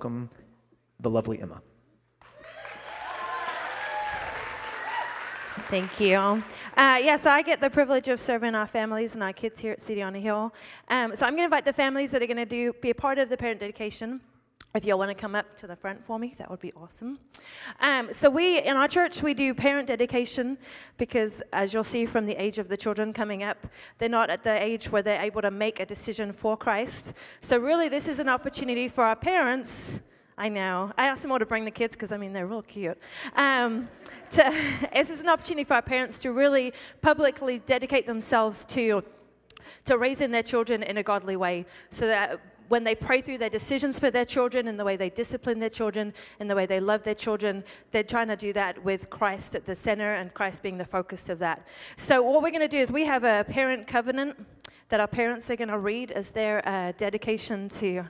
welcome the lovely Emma. Thank you. So I get the privilege of serving our families and our kids here at City on a Hill. So I'm going to invite the families that are going to be a part of the parent dedication. If y'all want to come up to the front for me, that would be awesome. So we, in our church, we do parent dedication because, as you'll see from the age of the children coming up, they're not at the age where they're able to make a decision for Christ. So really, this is an opportunity for our parents. I know. I asked them all to bring the kids because, they're real cute. This is an opportunity for our parents to really publicly dedicate themselves to raising their children in a godly way, so that when they pray through their decisions for their children and the way they discipline their children and the way they love their children, they're trying to do that with Christ at the center and Christ being the focus of that. So what we're going to do is we have a parent covenant that our parents are going to read as their dedication to,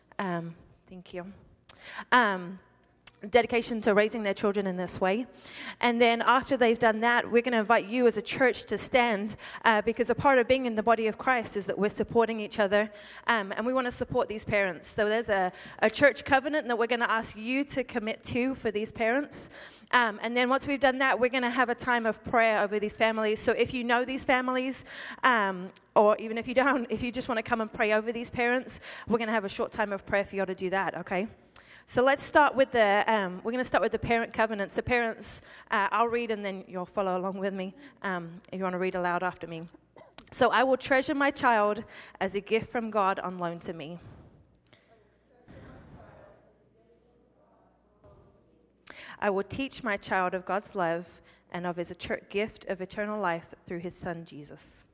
dedication to raising their children in this way. And then after they've done that, we're going to invite you as a church to stand because a part of being in the body of Christ is that we're supporting each other, and we want to support these parents. So there's a church covenant that we're going to ask you to commit to for these parents. And then once we've done that, we're going to have a time of prayer over these families. So if you know these families, or even if you don't, if you just want to come and pray over these parents, we're going to have a short time of prayer for you to do that, okay? So let's start with we're going to start with the parent covenant. So parents, I'll read and then you'll follow along with me if you want to read aloud after me. So I will treasure my child as a gift from God on loan to me. I will teach my child of God's love and of his gift of eternal life through his son Jesus.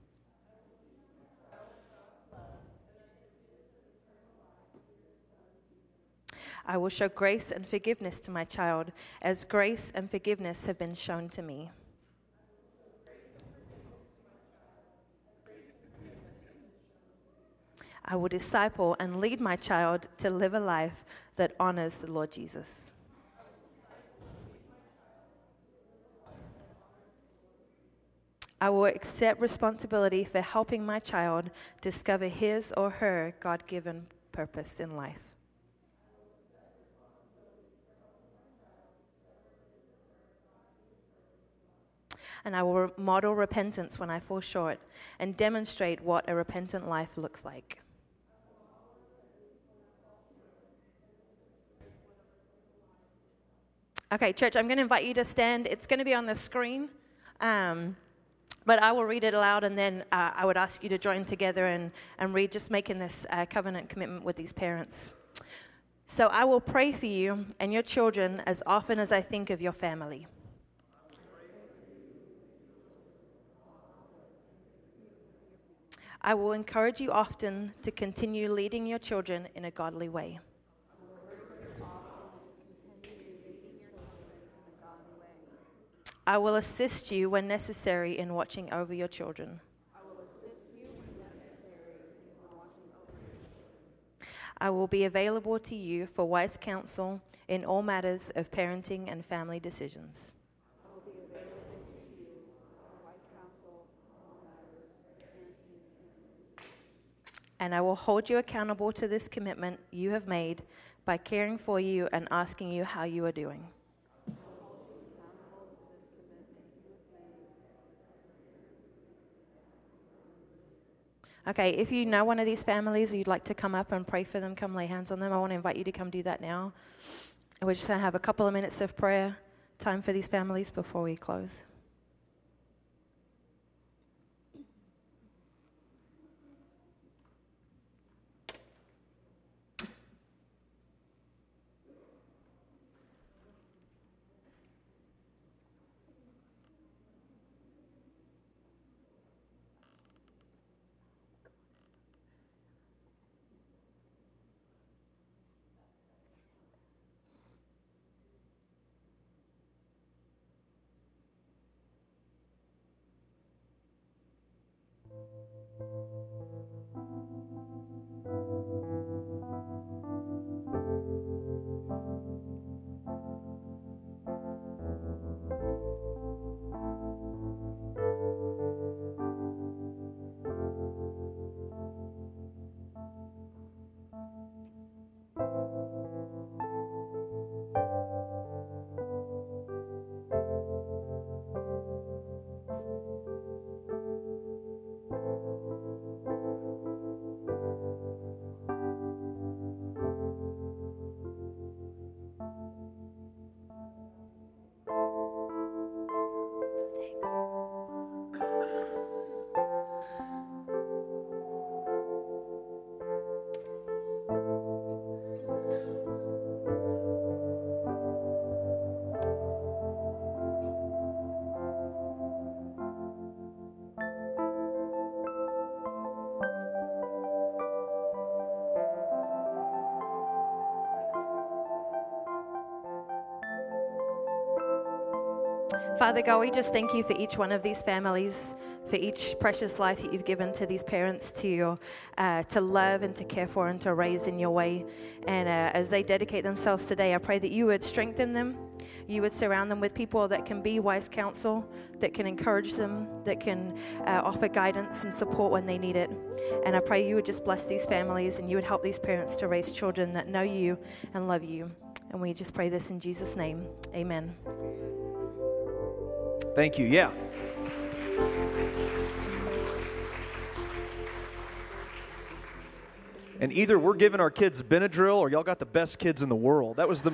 I will show grace and forgiveness to my child, as grace and forgiveness have been shown to me. I will disciple and lead my child to live a life that honors the Lord Jesus. I will accept responsibility for helping my child discover his or her God-given purpose in life. And I will model repentance when I fall short and demonstrate what a repentant life looks like. Okay, church, I'm going to invite you to stand. It's going to be on the screen, but I will read it aloud, and then I would ask you to join together and read, just making this covenant commitment with these parents. So I will pray for you and your children as often as I think of your family. I will encourage you often to continue leading your children in a godly way. I will assist you when necessary in watching over your children. I will be available to you for wise counsel in all matters of parenting and family decisions. And I will hold you accountable to this commitment you have made by caring for you and asking you how you are doing. Okay, if you know one of these families, you'd like to come up and pray for them, come lay hands on them, I want to invite you to come do that now. And we're just going to have a couple of minutes of prayer time for these families before we close. Father God, we just thank you for each one of these families, for each precious life that you've given to these parents to love and to care for and to raise in your way. And as they dedicate themselves today, I pray that you would strengthen them. You would surround them with people that can be wise counsel, that can encourage them, that can offer guidance and support when they need it. And I pray you would just bless these families and you would help these parents to raise children that know you and love you. And we just pray this in Jesus' name. Amen. Thank you. Yeah. And either we're giving our kids Benadryl or y'all got the best kids in the world. That was the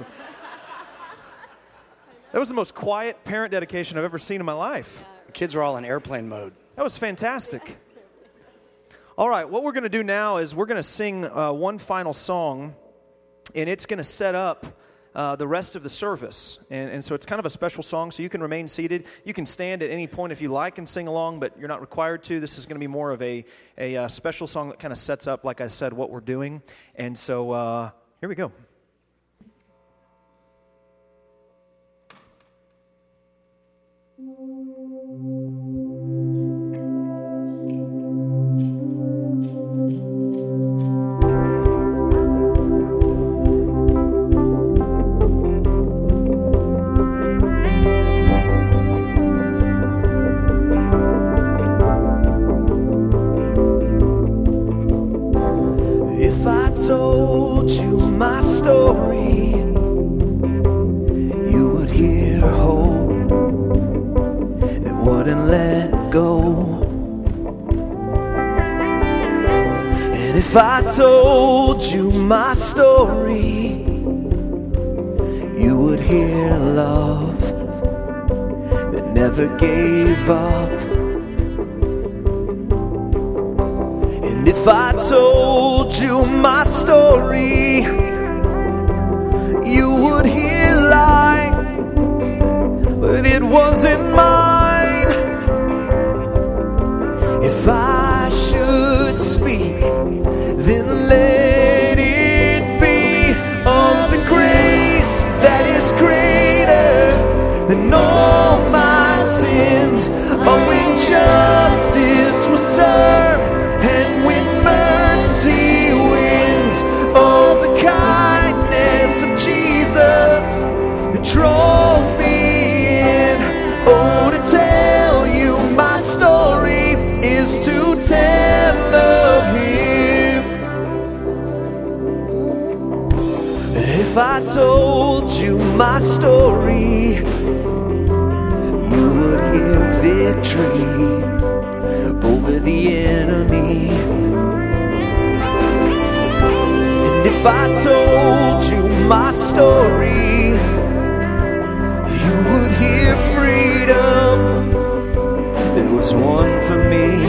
most quiet parent dedication I've ever seen in my life. The kids are all in airplane mode. That was fantastic. All right, what we're going to do now is we're going to sing one final song, and it's going to set up the rest of the service. And so it's kind of a special song, so you can remain seated. You can stand at any point if you like and sing along, but you're not required to. This is going to be more of a special song that kind of sets up, like I said, what we're doing. And so here we go. Told you my story, you would hear hope, it wouldn't let go. And if I told you my story, you would hear love that never gave up. If I told you my story, you would hear life, but it wasn't mine. If I should speak, then let it be of the grace that is greater than all my sins. Oh, when justice was served, and when mercy wins, oh, the kindness of Jesus that draws me in. Oh, to tell you my story is to tell of Him. If I told you my story, you would hear victory over the enemy. And if I told you my story, you would hear freedom. There was one for me.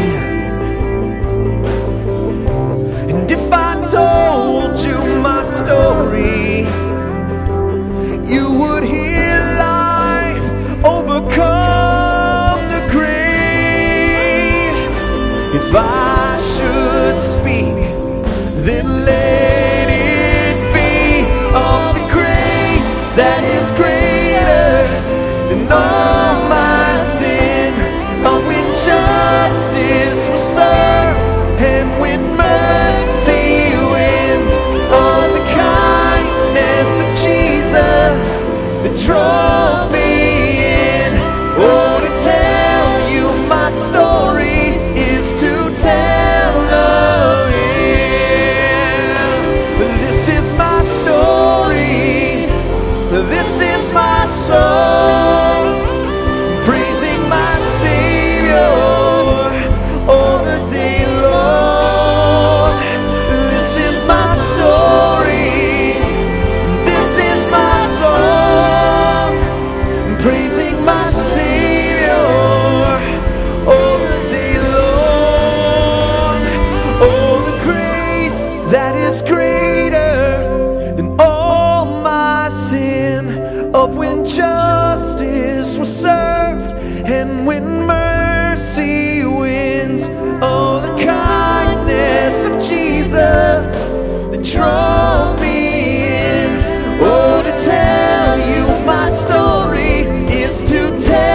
And if I told you my story, you would hear life overcome the grave. If I should speak, then let it be of the grace that is greater than all my sin. Oh, when justice was served, and when mercy wins, oh, the kindness of Jesus that draws me in. Oh, to tell you my story is to tell of Him. This is my story, this is my song, praising my Savior all the day long. This is my story, this is my song, praising my Savior all the day long. Oh, the grace that is greater than all my sin, of when justice was served and when mercy wins. Oh, the kindness of Jesus that draws me in. Oh, to tell you my story is to tell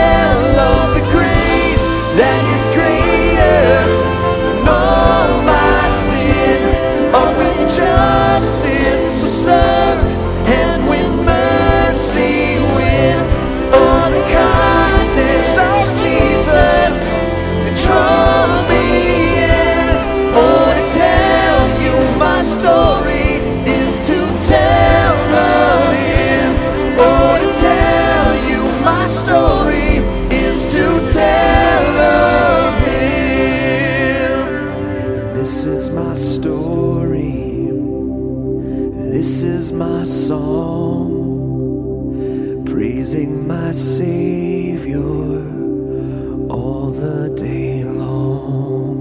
song, praising my Savior all the day long.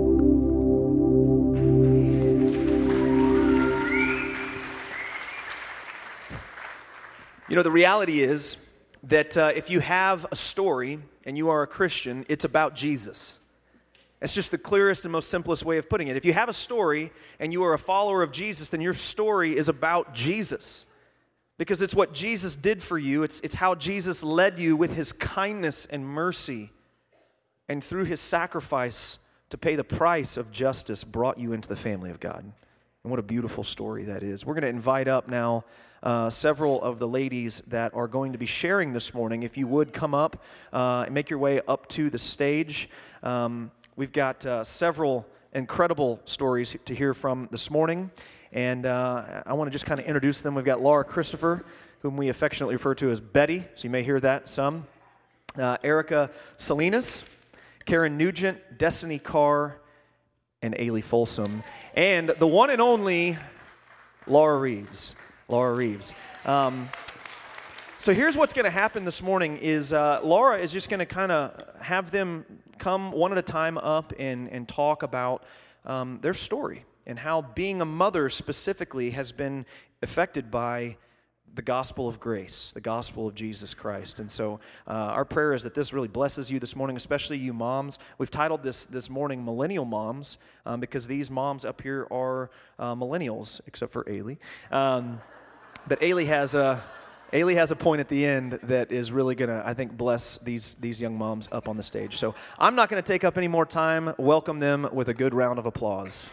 You know, the reality is that if you have a story and you are a Christian, it's about Jesus. That's just the clearest and most simplest way of putting it. If you have a story and you are a follower of Jesus, then your story is about Jesus. Because it's what Jesus did for you. It's how Jesus led you with his kindness and mercy. And through his sacrifice to pay the price of justice, brought you into the family of God. And what a beautiful story that is. We're going to invite up now several of the ladies that are going to be sharing this morning. If you would come up and make your way up to the stage. We've got several incredible stories to hear from this morning, and I want to just kind of introduce them. We've got Laura Christopher, whom we affectionately refer to as Betty, so you may hear that some. Erica Salinas, Karen Nugent, Destiny Carr, and Ailey Folsom, and the one and only Laura Reeves. So here's what's going to happen this morning is Laura is just going to kind of have them come one at a time up and talk about their story and how being a mother specifically has been affected by the gospel of grace, the gospel of Jesus Christ. And so our prayer is that this really blesses you this morning, especially you moms. We've titled this morning Millennial Moms because these moms up here are millennials, except for Ailey. But Ailey has a point at the end that is really going to, I think, bless these young moms up on the stage. So I'm not going to take up any more time. Welcome them with a good round of applause.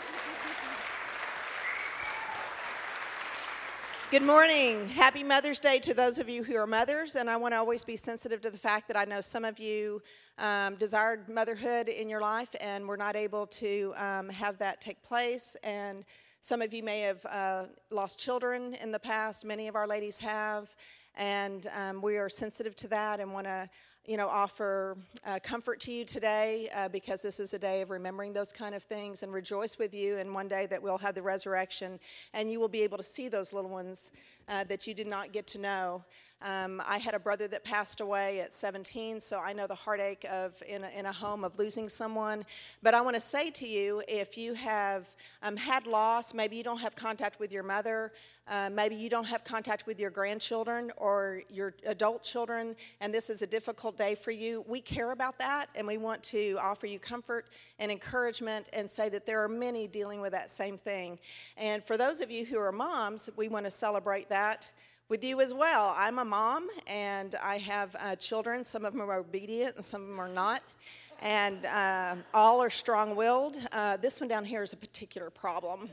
Good morning. Happy Mother's Day to those of you who are mothers, and I want to always be sensitive to the fact that I know some of you desired motherhood in your life and were not able to have that take place, and some of you may have lost children in the past. Many of our ladies have, and we are sensitive to that and want to offer comfort to you today because this is a day of remembering those kind of things and rejoice with you. And one day that we'll have the resurrection and you will be able to see those little ones that you did not get to know. I had a brother that passed away at 17, so I know the heartache of in a home of losing someone. But I want to say to you, if you have had loss, maybe you don't have contact with your mother, maybe you don't have contact with your grandchildren or your adult children, and this is a difficult day for you, we care about that, and we want to offer you comfort and encouragement and say that there are many dealing with that same thing. And for those of you who are moms, we want to celebrate that with you as well. I'm a mom, and I have children. Some of them are obedient, and some of them are not. And all are strong-willed. This one down here is a particular problem.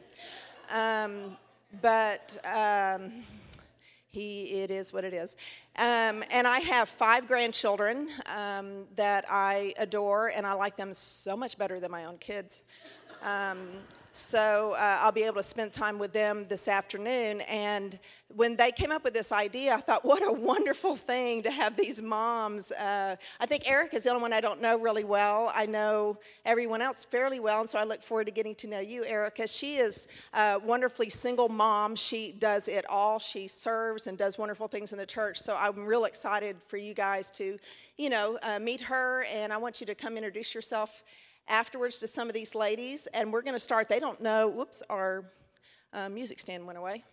But it is what it is. And I have 5 grandchildren that I adore, and I like them so much better than my own kids. So I'll be able to spend time with them this afternoon. And when they came up with this idea, I thought, what a wonderful thing to have these moms. I think Erica's the only one I don't know really well. I know everyone else fairly well, and so I look forward to getting to know you, Erica. She is a wonderfully single mom. She does it all. She serves and does wonderful things in the church. So I'm real excited for you guys to, meet her, and I want you to come introduce yourself afterwards to some of these ladies, and we're going to start. They don't know. Whoops, our music stand went away.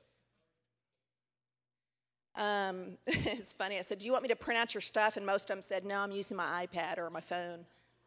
It's funny. I said, do you want me to print out your stuff? And most of them said, no, I'm using my iPad or my phone.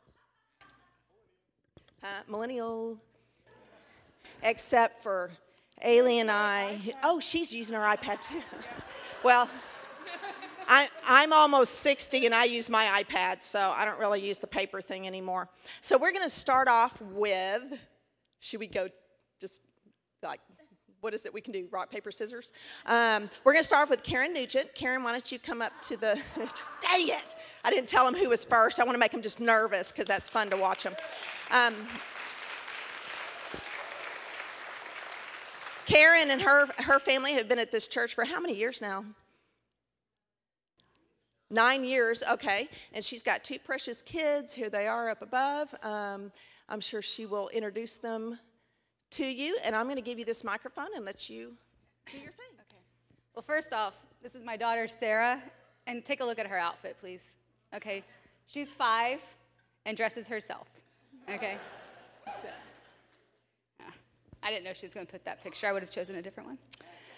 Millennial. Except for Ailey and I. Oh, she's using her iPad too. Well, I'm almost 60 and I use my iPad, so I don't really use the paper thing anymore. So we're going to start off with, should we go just like, what is it we can do, rock, paper, scissors? We're going to start off with Karen Nugent. Karen, why don't you come up to the, dang it, I didn't tell them who was first. I want to make them just nervous because that's fun to watch them. Karen and her family have been at this church for how many years now? 9 years, okay. And she's got 2 precious kids. Here they are up above. I'm sure she will introduce them to you. And I'm going to give you this microphone and let you do your thing. first off, this is my daughter, Sarah, and take a look at her outfit, please. Okay, she's 5 and dresses herself, okay? So, I didn't know she was going to put that picture. I would have chosen a different one.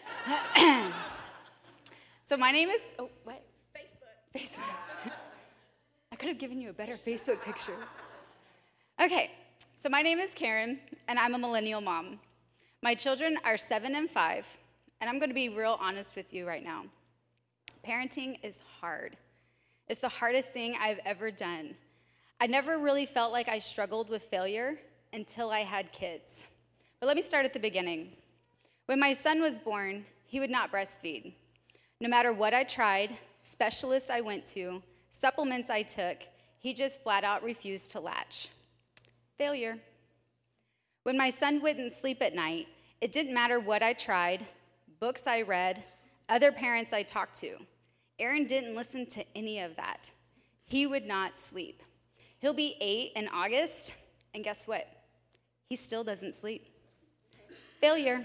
So my name is, oh, what? Facebook. I could have given you a better Facebook picture. Okay, so my name is Karen, and I'm a millennial mom. My children are 7 and 5, and I'm going to be real honest with you right now. Parenting is hard. It's the hardest thing I've ever done. I never really felt like I struggled with failure until I had kids. But let me start at the beginning. When my son was born, he would not breastfeed. No matter what I tried, specialists I went to, supplements I took, he just flat out refused to latch. Failure. When my son wouldn't sleep at night, it didn't matter what I tried, books I read, other parents I talked to. Aaron didn't listen to any of that. He would not sleep. He'll be 8 in August, and guess what? He still doesn't sleep. Failure.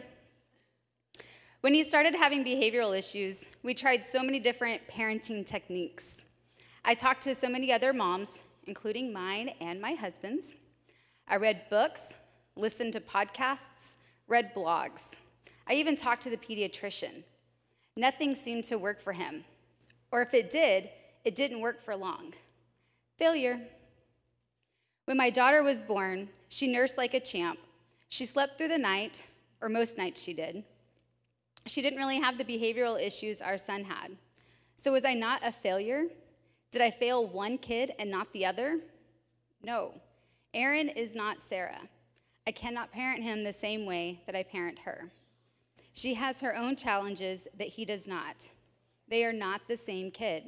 When he started having behavioral issues, we tried so many different parenting techniques. I talked to so many other moms, including mine and my husband's. I read books, listened to podcasts, read blogs. I even talked to the pediatrician. Nothing seemed to work for him. Or if it did, it didn't work for long. Failure. When my daughter was born, she nursed like a champ. She slept through the night, or most nights she did. She didn't really have the behavioral issues our son had. So was I not a failure? Did I fail one kid and not the other? No. Aaron is not Sarah. I cannot parent him the same way that I parent her. She has her own challenges that he does not. They are not the same kid.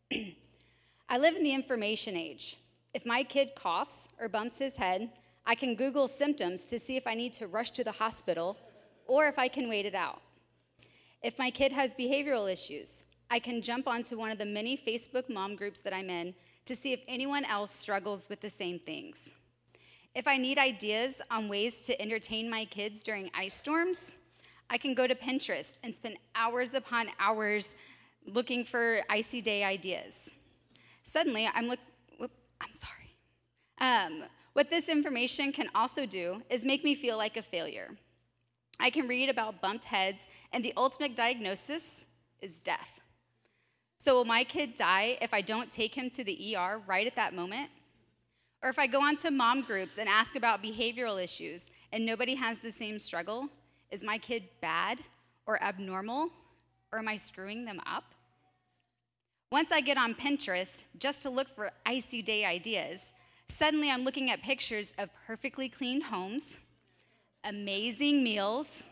I live in the information age. If my kid coughs or bumps his head, I can Google symptoms to see if I need to rush to the hospital or if I can wait it out. If my kid has behavioral issues, I can jump onto one of the many Facebook mom groups that I'm in to see if anyone else struggles with the same things. If I need ideas on ways to entertain my kids during ice storms, I can go to Pinterest and spend hours upon hours looking for icy day ideas. Suddenly, what this information can also do is make me feel like a failure. I can read about bumped heads, and the ultimate diagnosis is death. So will my kid die if I don't take him to the ER right at that moment? Or if I go onto mom groups and ask about behavioral issues and nobody has the same struggle, is my kid bad or abnormal, or am I screwing them up? Once I get on Pinterest just to look for icy day ideas, suddenly I'm looking at pictures of perfectly cleaned homes, amazing meals,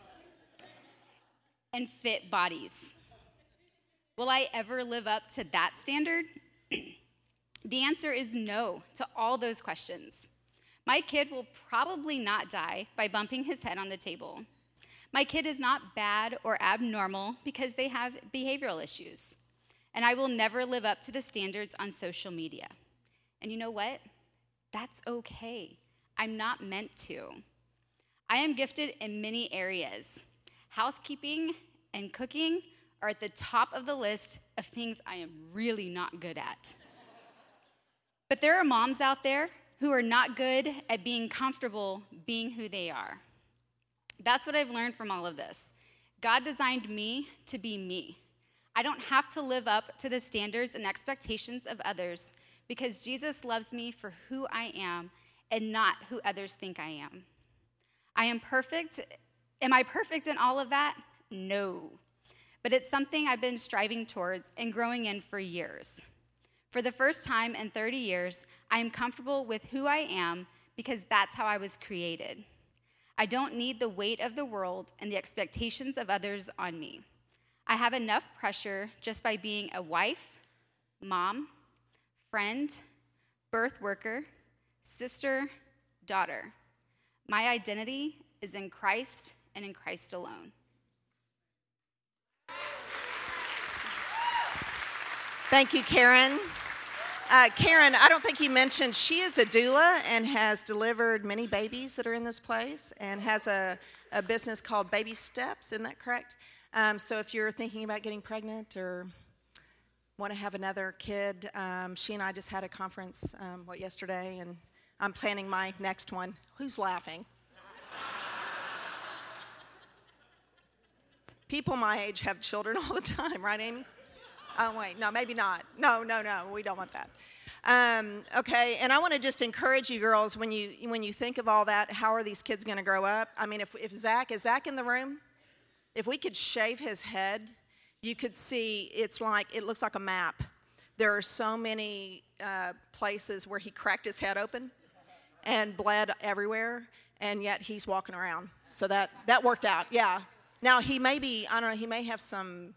and fit bodies. Will I ever live up to that standard? The answer is no to all those questions. My kid will probably not die by bumping his head on the table. My kid is not bad or abnormal because they have behavioral issues. And I will never live up to the standards on social media. And you know what? That's okay. I'm not meant to. I am gifted in many areas. Housekeeping and cooking are at the top of the list of things I am really not good at. But there are moms out there who are not good at being comfortable being who they are. That's what I've learned from all of this. God designed me to be me. I don't have to live up to the standards and expectations of others because Jesus loves me for who I am and not who others think I am. I am perfect. Am I perfect in all of that? No. But it's something I've been striving towards and growing in for years. For the first time in 30 years, I am comfortable with who I am because that's how I was created. I don't need the weight of the world and the expectations of others on me. I have enough pressure just by being a wife, mom, friend, birth worker, sister, daughter. My identity is in Christ and in Christ alone. Thank you, Karen. Karen, I don't think you mentioned she is a doula and has delivered many babies that are in this place and has a business called Baby Steps. Isn't that correct? So if you're thinking about getting pregnant or want to have another kid, she and I just had a conference, yesterday, and I'm planning my next one. Who's laughing? People my age have children all the time, right, Amy? Oh, wait, no, maybe not. No, we don't want that. Okay, and I want to just encourage you girls, when you think of all that, how are these kids going to grow up? I mean, if is Zach in the room? If we could shave his head, you could see it looks like a map. There are so many places where he cracked his head open and bled everywhere, and yet he's walking around. So that worked out, yeah. Now, he may have some,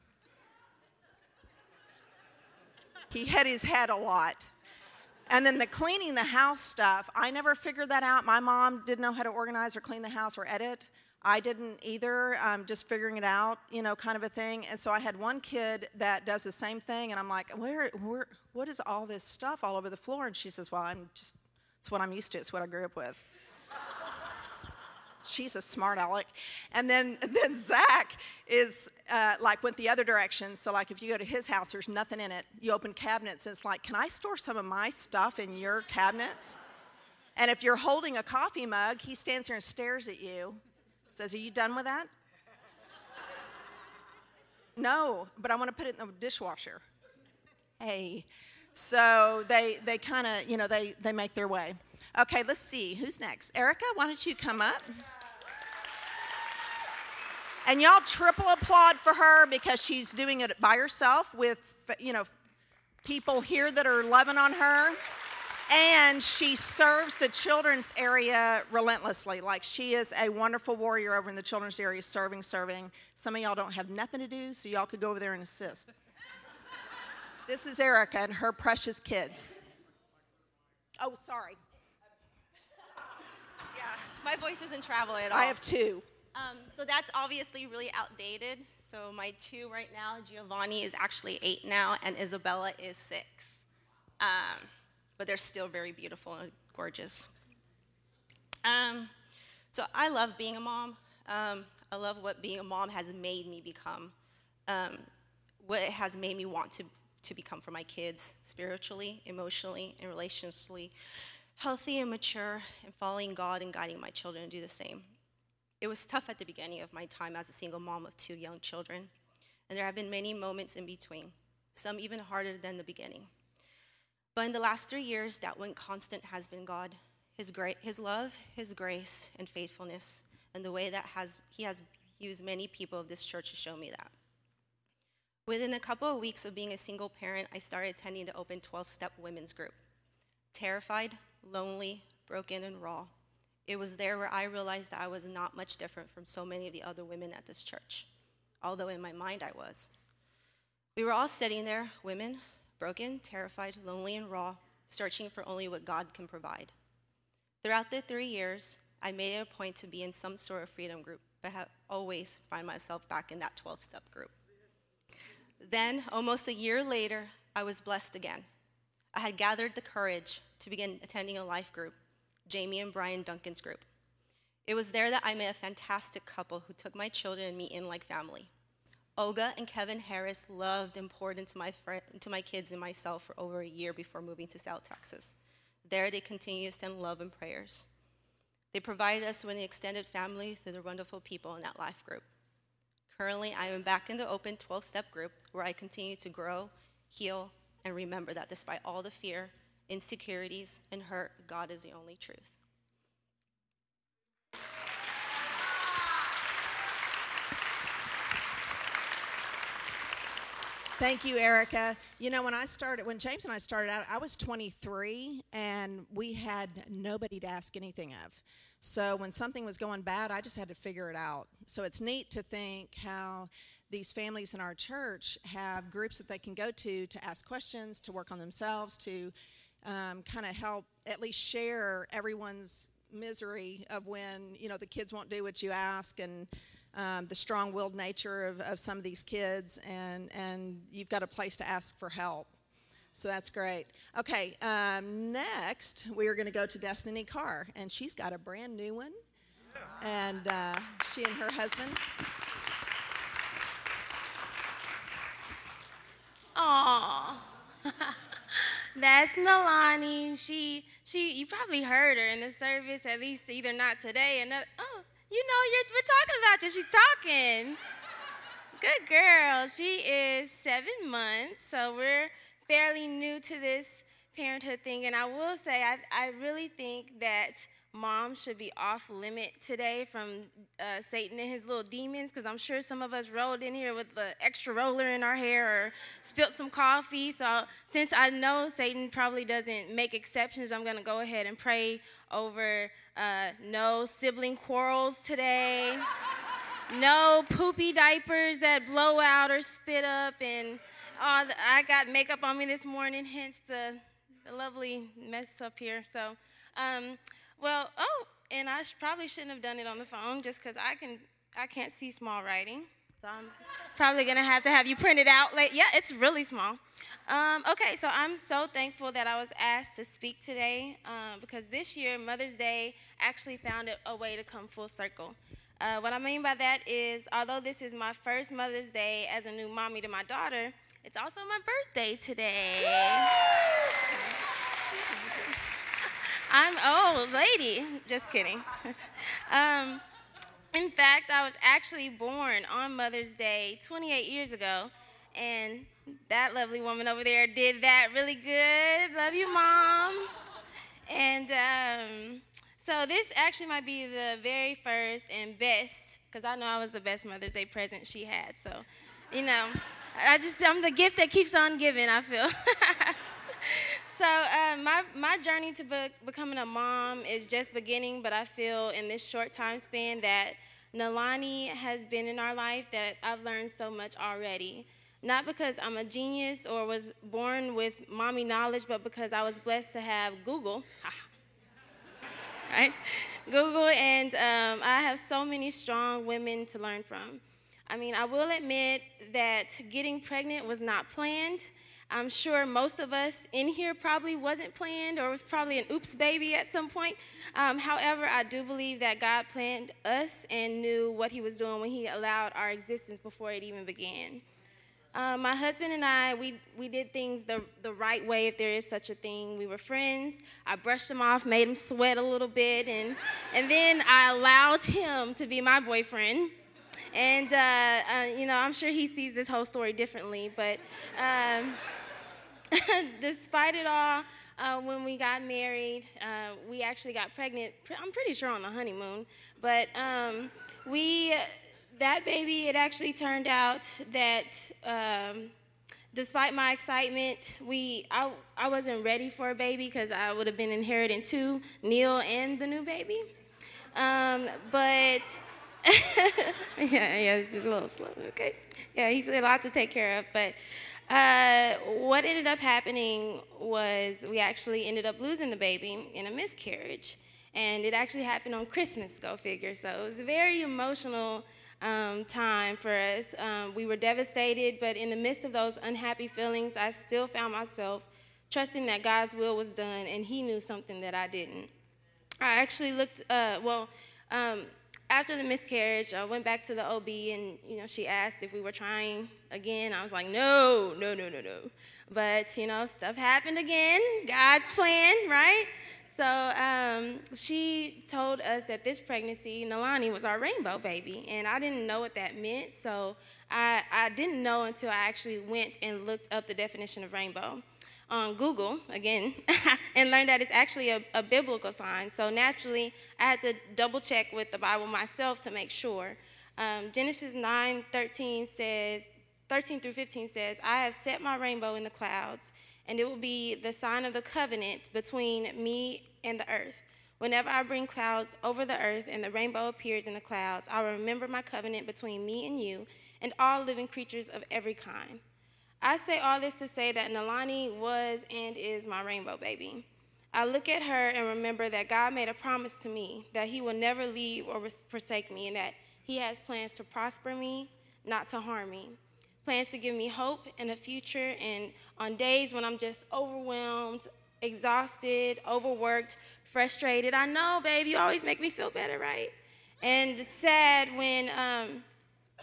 he hit his head a lot. And then the cleaning the house stuff, I never figured that out. My mom didn't know how to organize or clean the house or edit. I didn't either, just figuring it out, kind of a thing. And so I had one kid that does the same thing, and I'm like, what is all this stuff all over the floor? And she says, well, it's what I'm used to. It's what I grew up with. She's a smart aleck. And then Zach is went the other direction. So like if you go to his house, there's nothing in it. You open cabinets, and it's like, can I store some of my stuff in your cabinets? And if you're holding a coffee mug, he stands there and stares at you. Says, are you done with that? No, but I want to put it in the dishwasher. Hey. So they kind of, they make their way. Okay, let's see. Who's next? Erica, why don't you come up? And y'all triple applaud for her because she's doing it by herself with, people here that are loving on her. And she serves the children's area relentlessly. Like, she is a wonderful warrior over in the children's area, serving. Some of y'all don't have nothing to do, so y'all could go over there and assist. This is Erica and her precious kids. Oh, sorry. Yeah, my voice doesn't travel at all. I have two. So that's obviously really outdated. So my two right now, Giovanni is actually 8 now, and Isabella is 6. But they're still very beautiful and gorgeous. So I love being a mom. I love what being a mom has made me become, what it has made me want to become for my kids, spiritually, emotionally, and relationally, healthy and mature, and following God and guiding my children to do the same. It was tough at the beginning of my time as a single mom of 2 young children, and there have been many moments in between, some even harder than the beginning. But in the last 3 years, that one constant has been God, His love, His grace, and faithfulness, and the way that He has used many people of this church to show me that. Within a couple of weeks of being a single parent, I started attending the Open 12-Step Women's Group. Terrified, lonely, broken, and raw. It was there where I realized that I was not much different from so many of the other women at this church, although in my mind I was. We were all sitting there, women, broken, terrified, lonely, and raw, searching for only what God can provide. Throughout the 3 years, I made it a point to be in some sort of freedom group, but have always find myself back in that 12-step group. Then, almost a year later, I was blessed again. I had gathered the courage to begin attending a life group, Jamie and Brian Duncan's group. It was there that I met a fantastic couple who took my children and me in like family. Olga and Kevin Harris loved and poured into my kids and myself for over a year before moving to South Texas. There, they continue to send love and prayers. They provided us with an extended family through the wonderful people in that life group. Currently, I am back in the Open 12-Step group where I continue to grow, heal, and remember that despite all the fear, insecurities, and hurt, God is the only truth. Thank you, Erica. When James and I started out, I was 23, and we had nobody to ask anything of. So when something was going bad, I just had to figure it out. So it's neat to think how these families in our church have groups that they can go to ask questions, to work on themselves, to kind of help at least share everyone's misery of when, the kids won't do what you ask, and the strong-willed nature of some of these kids, and you've got a place to ask for help. So that's great. Okay, next we are going to go to Destiny Carr, and she's got a brand new one, and she and her husband. that's Nalani. She, you probably heard her in the service, at least either not today, another, oh, we're talking about you. She's talking. Good girl. She is 7 months, so we're fairly new to this parenthood thing. And I will say, I really think that moms should be off limit today from Satan and his little demons, because I'm sure some of us rolled in here with the extra roller in our hair or spilt some coffee. So since I know Satan probably doesn't make exceptions, I'm going to go ahead and pray over no sibling quarrels today. No poopy diapers that blow out or spit up, and I got makeup on me this morning, hence the lovely mess up here. So, and I probably shouldn't have done it on the phone just because I can't see small writing, so I'm probably gonna have to have you print it out. Yeah, it's really small. Okay, so I'm so thankful that I was asked to speak today because this year Mother's Day actually found a way to come full circle. What I mean by that is, although this is my first Mother's Day as a new mommy to my daughter, it's also my birthday today. I'm old lady. Just kidding. In fact, I was actually born on Mother's Day 28 years ago, and that lovely woman over there did that really good. Love you, Mom. And so this actually might be the very first and best, because I know I was the best Mother's Day present she had. So, I'm the gift that keeps on giving, I feel. So my journey to becoming a mom is just beginning, but I feel in this short time span that Nalani has been in our life that I've learned so much already. Not because I'm a genius or was born with mommy knowledge, but because I was blessed to have Google. Right? Google, and I have so many strong women to learn from. I mean, I will admit that getting pregnant was not planned. I'm sure most of us in here probably wasn't planned or was probably an oops baby at some point. However, I do believe that God planned us and knew what he was doing when he allowed our existence before it even began. My husband and I, we did things the right way, if there is such a thing. We were friends. I brushed him off, made him sweat a little bit, and then I allowed him to be my boyfriend. And, I'm sure he sees this whole story differently, but despite it all, when we got married, we actually got pregnant, I'm pretty sure on the honeymoon, but that baby, it actually turned out that despite my excitement, I wasn't ready for a baby because I would have been inheriting two, Neil and the new baby. But yeah, she's a little slow, okay? Yeah, he's a lot to take care of, but what ended up happening was we actually ended up losing the baby in a miscarriage, and it actually happened on Christmas, go figure, so it was a very emotional time for us. We were devastated, but in the midst of those unhappy feelings, I still found myself trusting that God's will was done, and he knew something that I didn't. I actually looked, after the miscarriage, I went back to the OB, and, she asked if we were trying again. I was like, no. But, stuff happened again, God's plan, right? So she told us that this pregnancy, Nalani, was our rainbow baby, and I didn't know what that meant, so I didn't know until I actually went and looked up the definition of rainbow on Google, again, and learned that it's actually a biblical sign. So naturally, I had to double check with the Bible myself to make sure. Genesis 9:13 says, 13 through 15 says, I have set my rainbow in the clouds, and it will be the sign of the covenant between me and the earth. Whenever I bring clouds over the earth and the rainbow appears in the clouds, I will remember my covenant between me and you and all living creatures of every kind. I say all this to say that Nalani was and is my rainbow baby. I look at her and remember that God made a promise to me that he will never leave or forsake me, and that he has plans to prosper me, not to harm me. Plans to give me hope and a future, and on days when I'm just overwhelmed, exhausted, overworked, frustrated. I know, babe, you always make me feel better, right? And sad when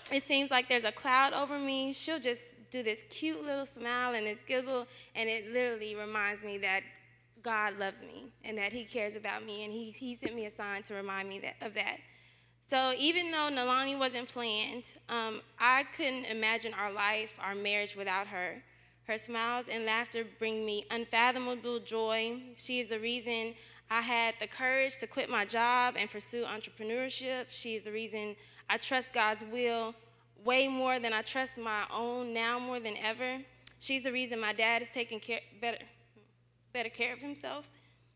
it seems like there's a cloud over me, she'll just do this cute little smile and this giggle, and it literally reminds me that God loves me and that he cares about me, and he sent me a sign to remind me of that. So even though Nalani wasn't planned, I couldn't imagine our life, our marriage without her. Her smiles and laughter bring me unfathomable joy. She is the reason I had the courage to quit my job and pursue entrepreneurship. She is the reason I trust God's will way more than I trust my own now more than ever. She's the reason my dad is taking better care of himself.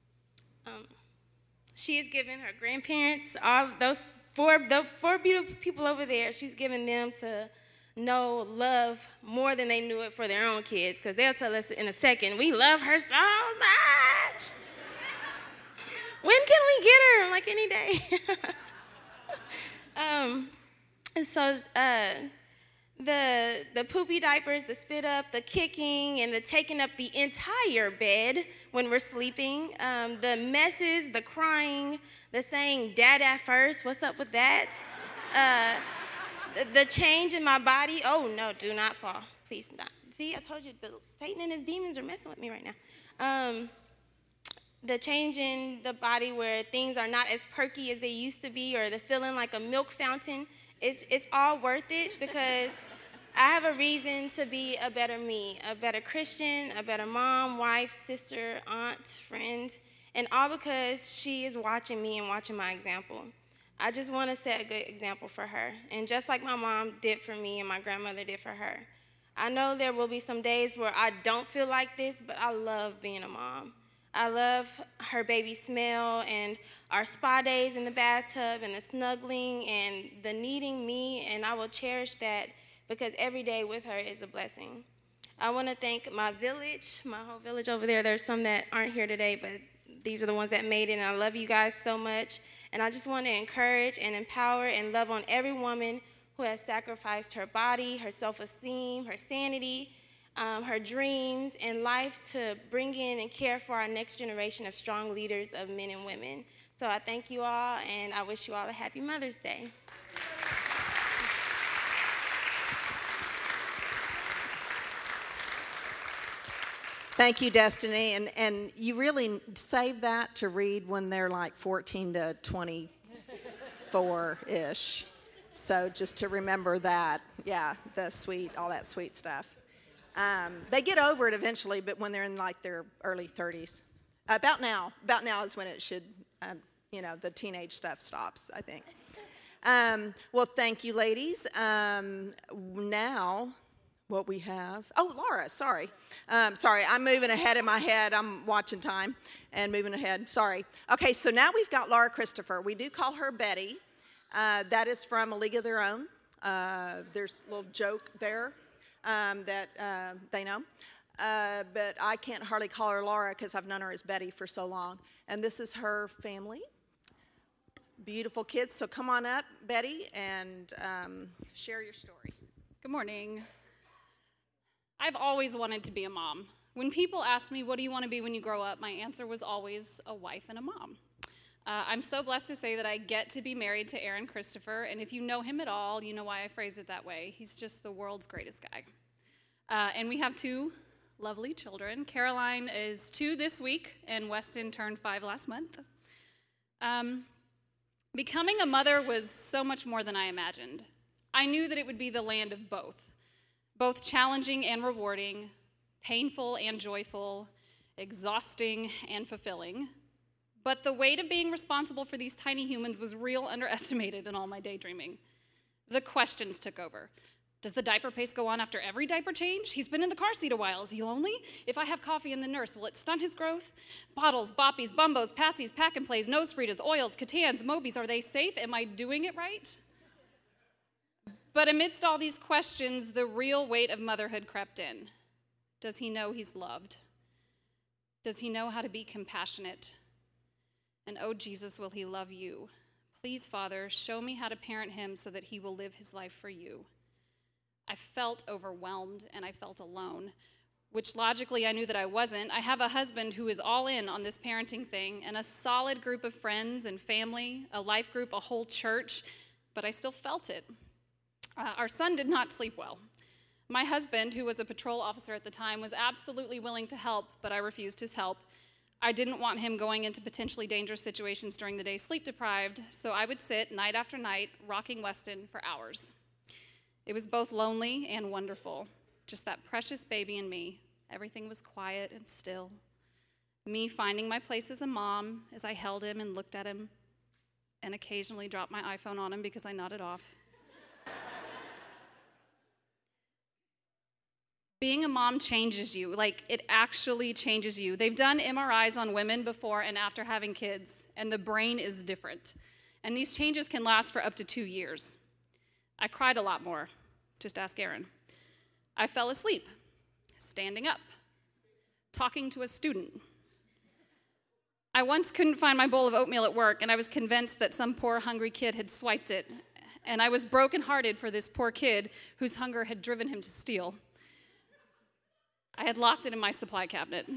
She has given her grandparents, all those four beautiful people over there, she's given them to know love more than they knew it for their own kids, because they'll tell us in a second, we love her so much. When can we get her? I'm like, any day. The poopy diapers, the spit up, the kicking, and the taking up the entire bed when we're sleeping, the messes, the crying, the saying dada first, what's up with that? The change in my body, oh no, do not fall, please not. See, I told you, Satan and his demons are messing with me right now. The change in the body where things are not as perky as they used to be, or the feeling like a milk fountain, it's all worth it, because I have a reason to be a better me, a better Christian, a better mom, wife, sister, aunt, friend, and all because she is watching me and watching my example. I just want to set a good example for her, and just like my mom did for me and my grandmother did for her. I know there will be some days where I don't feel like this, but I love being a mom. I love her baby smell and our spa days in the bathtub and the snuggling and the needing me, and I will cherish that because every day with her is a blessing. I want to thank my village, my whole village over there. There's some that aren't here today, but these are the ones that made it, and I love you guys so much. And I just want to encourage and empower and love on every woman who has sacrificed her body, her self-esteem, her sanity, her dreams, and life to bring in and care for our next generation of strong leaders of men and women. So I thank you all, and I wish you all a happy Mother's Day. Thank you, Destiny. And you really save that to read when they're like 14 to 24-ish. So just to remember that, yeah, all that sweet stuff. They get over it eventually, but when they're in like their early 30s. About now is when it should, the teenage stuff stops, I think. Well, thank you, ladies. Now, what we have, Laura, sorry, I'm moving ahead in my head. I'm watching time and moving ahead, sorry. Okay, so now we've got Laura Christopher. We do call her Betty. That is from A League of Their Own. There's a little joke there that they know. But I can't hardly call her Laura because I've known her as Betty for so long. And this is her family. Beautiful kids. So come on up, Betty, and share your story. Good morning. I've always wanted to be a mom. When people ask me, what do you want to be when you grow up, my answer was always a wife and a mom. I'm so blessed to say that I get to be married to Aaron Christopher, and if you know him at all, you know why I phrase it that way. He's just the world's greatest guy. And we have 2 lovely children. Caroline is 2 this week, and Weston turned 5 last month. Becoming a mother was so much more than I imagined. I knew that it would be the land of both challenging and rewarding, painful and joyful, exhausting and fulfilling. But the weight of being responsible for these tiny humans was real underestimated in all my daydreaming. The questions took over. Does the diaper paste go on after every diaper change? He's been in the car seat a while. Is he lonely? If I have coffee in the nurse, will it stunt his growth? Bottles, boppies, bumbos, passies, pack and plays, nose fritas, oils, Catans, Mobies, are they safe? Am I doing it right? But amidst all these questions, the real weight of motherhood crept in. Does he know he's loved? Does he know how to be compassionate? And oh, Jesus, will he love you? Please, Father, show me how to parent him so that he will live his life for you. I felt overwhelmed and I felt alone, which logically I knew that I wasn't. I have a husband who is all in on this parenting thing and a solid group of friends and family, a life group, a whole church, but I still felt it. Our son did not sleep well. My husband, who was a patrol officer at the time, was absolutely willing to help, but I refused his help. I didn't want him going into potentially dangerous situations during the day sleep deprived, so I would sit night after night rocking Weston for hours. It was both lonely and wonderful. Just that precious baby and me. Everything was quiet and still. Me finding my place as a mom as I held him and looked at him and occasionally dropped my iPhone on him because I nodded off. Being a mom changes you. Like, it actually changes you. They've done MRIs on women before and after having kids, and the brain is different. And these changes can last for up to 2 years. I cried a lot more. Just ask Aaron. I fell asleep, standing up, talking to a student. I once couldn't find my bowl of oatmeal at work, and I was convinced that some poor hungry kid had swiped it. And I was brokenhearted for this poor kid whose hunger had driven him to steal. I had locked it in my supply cabinet.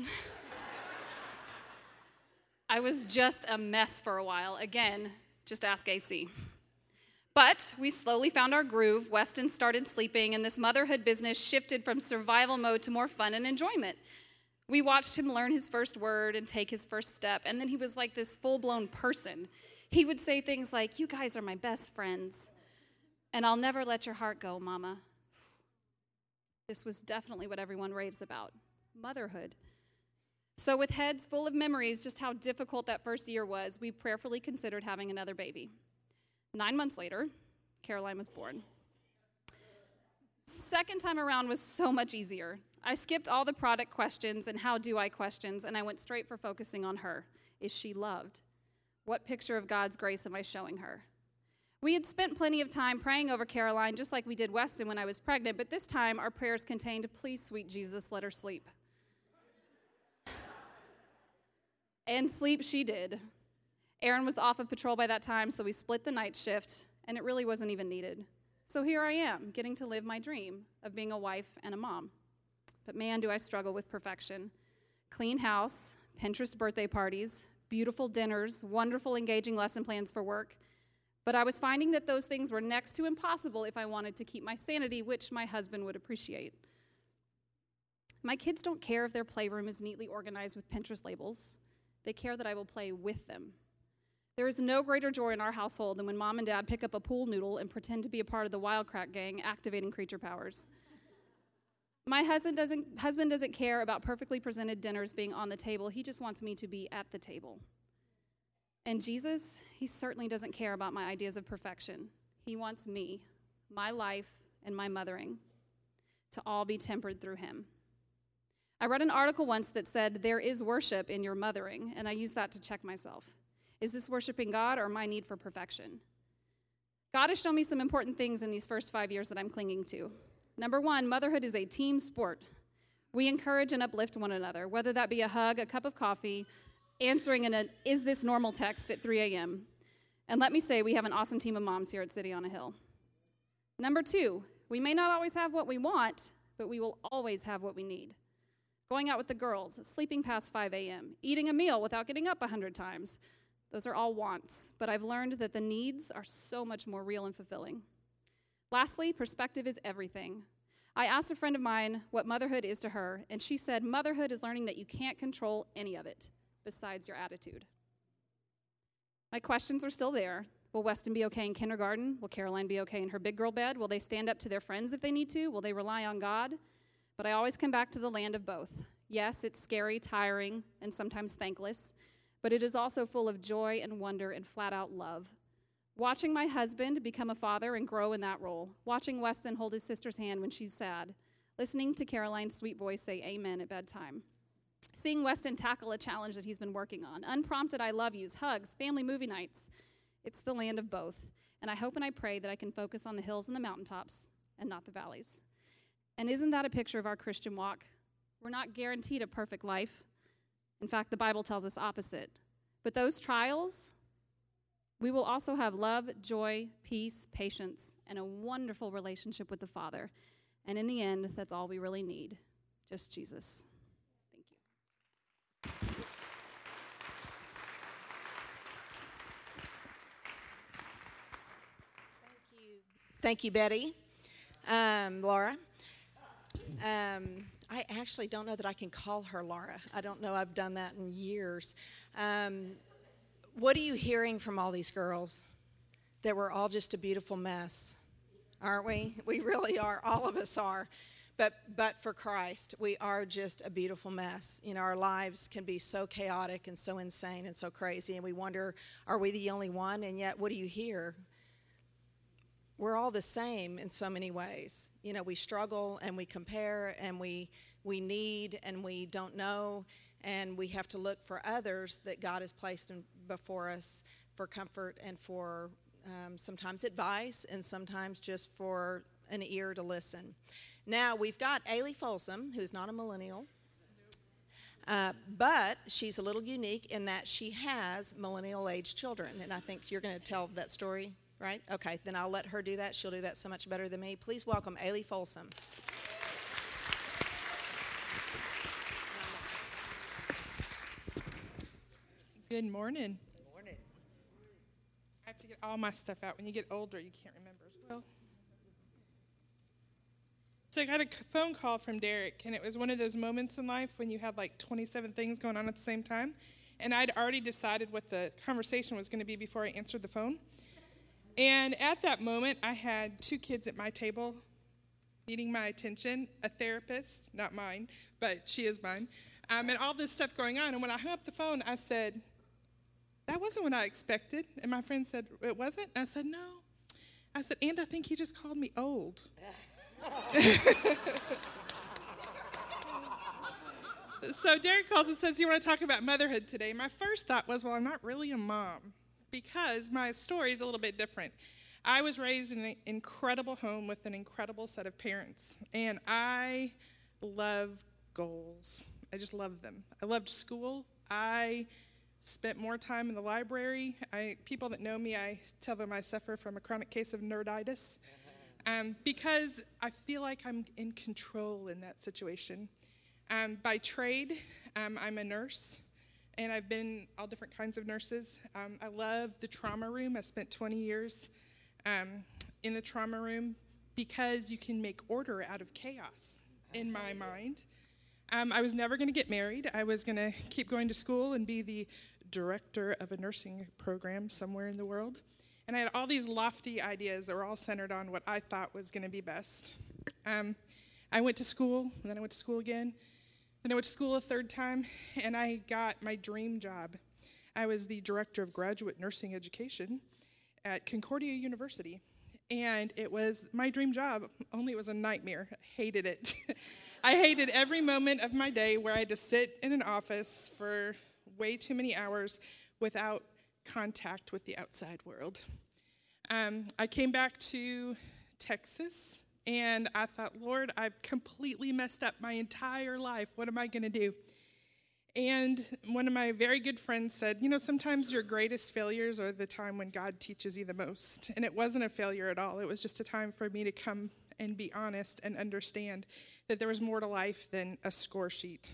I was just a mess for a while. Again, just ask AC. But we slowly found our groove. Weston started sleeping, and this motherhood business shifted from survival mode to more fun and enjoyment. We watched him learn his first word and take his first step, and then he was like this full-blown person. He would say things like, "You guys are my best friends, and I'll never let your heart go, Mama." This was definitely what everyone raves about, motherhood. So with heads full of memories just how difficult that first year was, we prayerfully considered having another baby. 9 months later, Caroline was born. Second time around was so much easier. I skipped all the product questions and how do I questions, and I went straight for focusing on her. Is she loved? What picture of God's grace am I showing her? We had spent plenty of time praying over Caroline, just like we did Weston when I was pregnant, but this time our prayers contained, "Please, sweet Jesus, let her sleep." And sleep she did. Aaron was off of patrol by that time, so we split the night shift, and it really wasn't even needed. So here I am, getting to live my dream of being a wife and a mom. But man, do I struggle with perfection. Clean house, Pinterest birthday parties, beautiful dinners, wonderful engaging lesson plans for work. But I was finding that those things were next to impossible if I wanted to keep my sanity, which my husband would appreciate. My kids don't care if their playroom is neatly organized with Pinterest labels. They care that I will play with them. There is no greater joy in our household than when mom and dad pick up a pool noodle and pretend to be a part of the Wildcrack gang, activating creature powers. My husband doesn't care about perfectly presented dinners being on the table. He just wants me to be at the table. And Jesus, he certainly doesn't care about my ideas of perfection. He wants me, my life, and my mothering to all be tempered through him. I read an article once that said, there is worship in your mothering, and I used that to check myself. Is this worshiping God or my need for perfection? God has shown me some important things in these first 5 years that I'm clinging to. Number one, motherhood is a team sport. We encourage and uplift one another, whether that be a hug, a cup of coffee, answering an "is this normal" text at 3 a.m. And let me say, we have an awesome team of moms here at City on a Hill. Number two, we may not always have what we want, but we will always have what we need. Going out with the girls, sleeping past 5 a.m., eating a meal without getting up 100 times. Those are all wants, but I've learned that the needs are so much more real and fulfilling. Lastly, perspective is everything. I asked a friend of mine what motherhood is to her, and she said motherhood is learning that you can't control any of it besides your attitude. My questions are still there. Will Weston be okay in kindergarten? Will Caroline be okay in her big girl bed? Will they stand up to their friends if they need to? Will they rely on God? But I always come back to the land of both. Yes, it's scary, tiring, and sometimes thankless, but it is also full of joy and wonder and flat-out love. Watching my husband become a father and grow in that role, watching Weston hold his sister's hand when she's sad, listening to Caroline's sweet voice say amen at bedtime, seeing Weston tackle a challenge that he's been working on, unprompted I love yous, hugs, family movie nights. It's the land of both, and I hope and I pray that I can focus on the hills and the mountaintops and not the valleys. And isn't that a picture of our Christian walk? We're not guaranteed a perfect life. In fact, the Bible tells us opposite. But those trials, we will also have love, joy, peace, patience, and a wonderful relationship with the Father. And in the end, that's all we really need, just Jesus. Thank you. Thank you, Betty. Laura. I actually don't know that I can call her Laura. I don't know. I've done that in years. What are you hearing from all these girls? That we're all just a beautiful mess, aren't we? We really are. All of us are. But for Christ, we are just a beautiful mess. You know, our lives can be so chaotic and so insane and so crazy, and we wonder, are we the only one? And yet, what do you hear? We're all the same in so many ways. You know, we struggle and we compare and we need and we don't know, and we have to look for others that God has placed before us for comfort and for sometimes advice and sometimes just for an ear to listen. Now, we've got Ailey Folsom, who's not a millennial, but she's a little unique in that she has millennial-age children, and I think you're going to tell that story, right? Okay, then I'll let her do that. She'll do that so much better than me. Please welcome Ailey Folsom. Good morning. I have to get all my stuff out. When you get older, you can't remember as well. So I got a phone call from Derek, and it was one of those moments in life when you had like 27 things going on at the same time. And I'd already decided what the conversation was going to be before I answered the phone. And at that moment, I had 2 kids at my table needing my attention, a therapist, not mine, but she is mine, and all this stuff going on. And when I hung up the phone, I said, that wasn't what I expected. And my friend said, it wasn't? And I said, no. I said, and I think he just called me old. So Derek calls and says, you want to talk about motherhood today? My first thought was, well, I'm not really a mom, because my story is a little bit different. I was raised in an incredible home with an incredible set of parents, and I love goals. I just love them. I loved school. I spent more time in the library. People that know me, I tell them I suffer from a chronic case of nerditis. Because I feel like I'm in control in that situation. By trade, I'm a nurse, and I've been all different kinds of nurses. I love the trauma room. I spent 20 years in the trauma room because you can make order out of chaos in my mind. I was never going to get married. I was going to keep going to school and be the director of a nursing program somewhere in the world. And I had all these lofty ideas that were all centered on what I thought was going to be best. I went to school, and then I went to school again. Then I went to school a third time, and I got my dream job. I was the director of graduate nursing education at Concordia University. And it was my dream job, only it was a nightmare. I hated it. I hated every moment of my day where I had to sit in an office for way too many hours without contact with the outside world. I came back to Texas, and I thought, Lord, I've completely messed up my entire life. What am I going to do? And one of my very good friends said, you know, sometimes your greatest failures are the time when God teaches you the most. And it wasn't a failure at all. It was just a time for me to come and be honest and understand that there was more to life than a score sheet.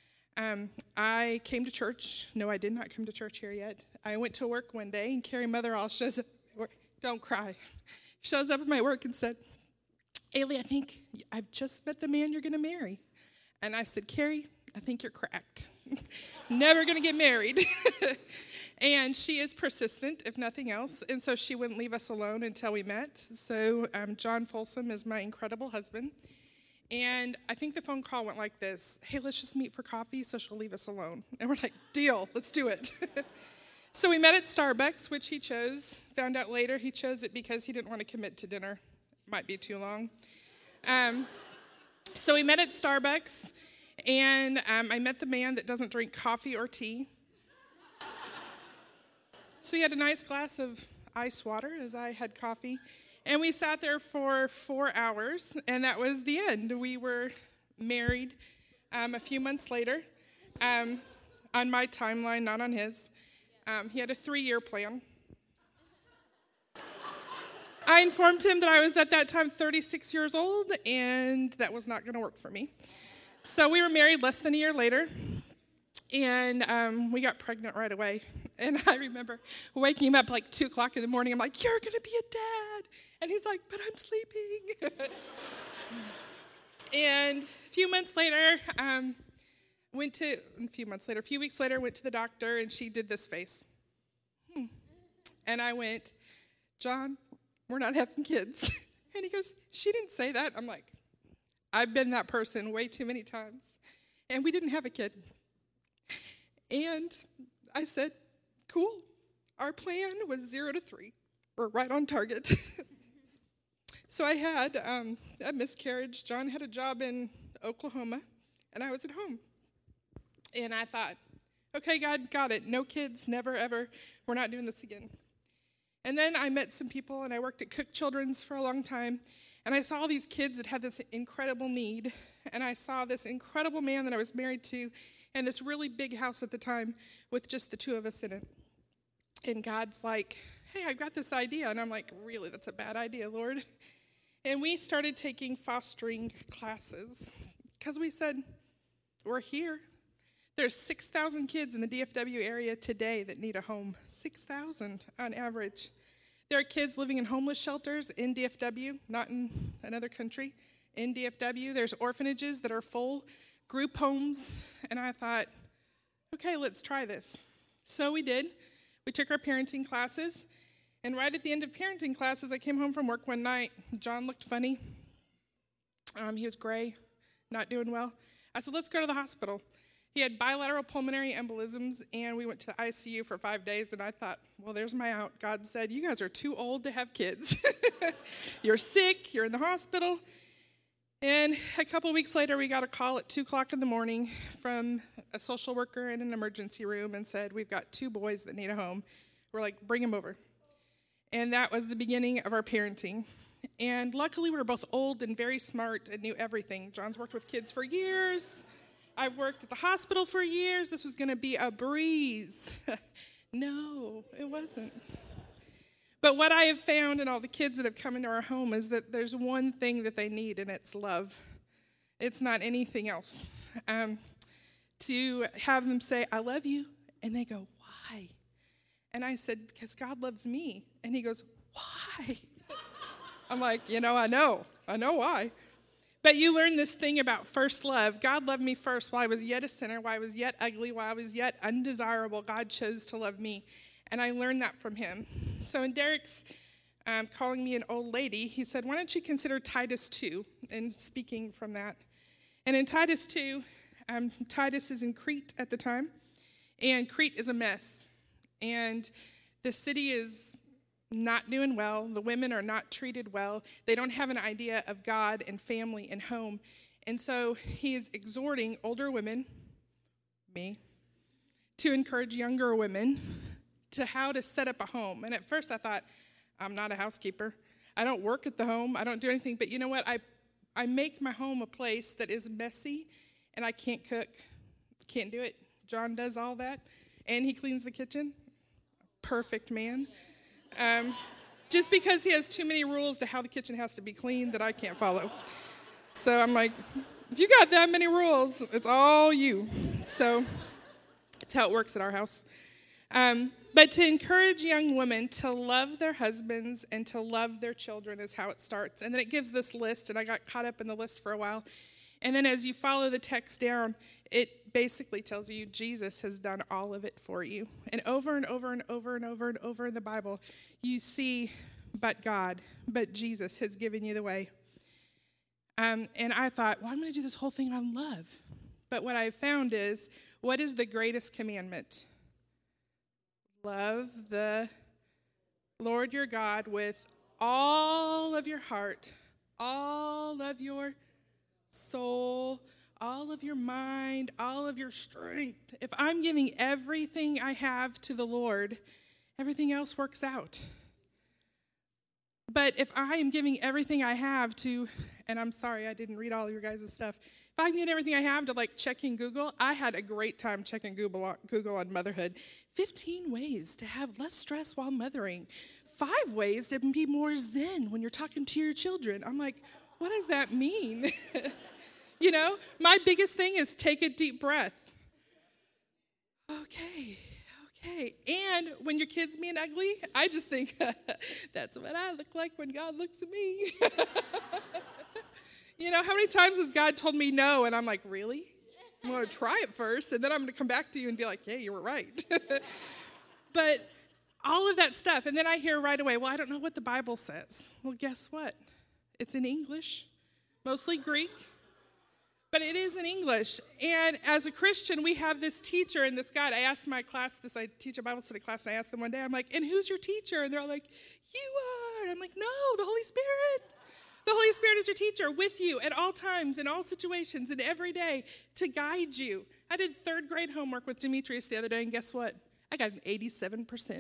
I came to church. No, I did not come to church here yet. I went to work one day, and Carrie Motherall shows up. Don't cry. Shows up at my work and said, Ailey, I think I've just met the man you're going to marry. And I said, Carrie, I think you're cracked. Never going to get married. And she is persistent, if nothing else. And so she wouldn't leave us alone until we met. So John Folsom is my incredible husband. And I think the phone call went like this. Hey, let's just meet for coffee so she'll leave us alone. And we're like, deal, let's do it. So we met at Starbucks, which he chose. Found out later he chose it because he didn't want to commit to dinner. Might be too long. So we met at Starbucks, and I met the man that doesn't drink coffee or tea. So he had a nice glass of ice water as I had coffee. And we sat there for 4 hours, and that was the end. We were married a few months later, on my timeline, not on his. He had a 3-year plan. I informed him that I was at that time 36 years old, and that was not going to work for me. So we were married less than a year later. And we got pregnant right away. And I remember waking him up like 2 o'clock in the morning. I'm like, you're going to be a dad. And he's like, but I'm sleeping. And a few weeks later, went to the doctor, and she did this face. And I went, John, we're not having kids. And he goes, she didn't say that. I'm like, I've been that person way too many times. And we didn't have a kid. And I said, cool. Our plan was 0 to 3. We're right on target. So I had a miscarriage. John had a job in Oklahoma, and I was at home. And I thought, okay, God, got it. No kids, never, ever. We're not doing this again. And then I met some people, and I worked at Cook Children's for a long time. And I saw these kids that had this incredible need. And I saw this incredible man that I was married to, and this really big house at the time with just the 2 of us in it. And God's like, hey, I've got this idea. And I'm like, really, that's a bad idea, Lord. And we started taking fostering classes because we said, we're here. There's 6,000 kids in the DFW area today that need a home. 6,000 on average. There are kids living in homeless shelters in DFW, not in another country. In DFW, there's orphanages that are full, group homes. And I thought, okay, let's try this. So we did. We took our parenting classes. And right at the end of parenting classes, I came home from work one night. John looked funny. He was gray, not doing well. I said, let's go to the hospital. He had bilateral pulmonary embolisms, and we went to the ICU for 5 days, and I thought, well, there's my out. God said, you guys are too old to have kids. You're sick. You're in the hospital. And a couple weeks later, we got a call at 2 o'clock in the morning from a social worker in an emergency room and said, we've got 2 boys that need a home. We're like, bring them over. And that was the beginning of our parenting. And luckily, we were both old and very smart and knew everything. John's worked with kids for years. I've worked at the hospital for years. This was going to be a breeze. No, it wasn't. But what I have found in all the kids that have come into our home is that there's one thing that they need, and it's love. It's not anything else. To have them say, I love you, and they go, why? And I said, because God loves me. And he goes, why? I'm like, I know why. But you learn this thing about first love. God loved me first while I was yet a sinner, while I was yet ugly, while I was yet undesirable. God chose to love me. And I learned that from him. So in Derek's calling me an old lady, he said, why don't you consider Titus 2? And speaking from that. And in Titus 2, Titus is in Crete at the time. And Crete is a mess. And the city is not doing well. The women are not treated well. They don't have an idea of God and family and home. And so he is exhorting older women, me, to encourage younger women to how to set up a home. And at first I thought, I'm not a housekeeper. I don't work at the home. I don't do anything. But you know what? I make my home a place that is messy, and I can't cook. Can't do it. John does all that. And he cleans the kitchen. Perfect man. Just because he has too many rules to how the kitchen has to be cleaned that I can't follow. So I'm like, if you got that many rules, it's all you. So it's how it works at our house. But to encourage young women to love their husbands and to love their children is how it starts. And then it gives this list, and I got caught up in the list for a while. And then as you follow the text down, it basically tells you Jesus has done all of it for you. And over and over and over and over and over in the Bible, you see, but God, but Jesus has given you the way. And I thought, well, I'm going to do this whole thing on love. But what I found is, what is the greatest commandment? Love the Lord your God with all of your heart, all of your soul, all of your mind, all of your strength. If I'm giving everything I have to the Lord, everything else works out. But if I am giving everything I have to, and I'm sorry I didn't read all of your guys' stuff, if I can get everything I have to like checking Google, I had a great time checking Google on motherhood. 15 ways to have less stress while mothering. 5 ways to be more zen when you're talking to your children. I'm like, what does that mean? My biggest thing is take a deep breath. okay. And when your kid's being ugly, I just think, that's what I look like when God looks at me. You know, how many times has God told me no, and I'm like, really? I'm going to try it first, and then I'm going to come back to you and be like, yeah, you were right. But all of that stuff, and then I hear right away, well, I don't know what the Bible says. Well, guess what? It's in English, mostly Greek, but it is in English. And as a Christian, we have this teacher and this guy. I asked my class this, I teach a Bible study class, and I asked them one day, I'm like, and who's your teacher? And they're all like, you are. And I'm like, no, the Holy Spirit. The Holy Spirit is your teacher with you at all times, in all situations, and every day to guide you. I did 3rd grade homework with Demetrius the other day, and guess what? I got an 87%.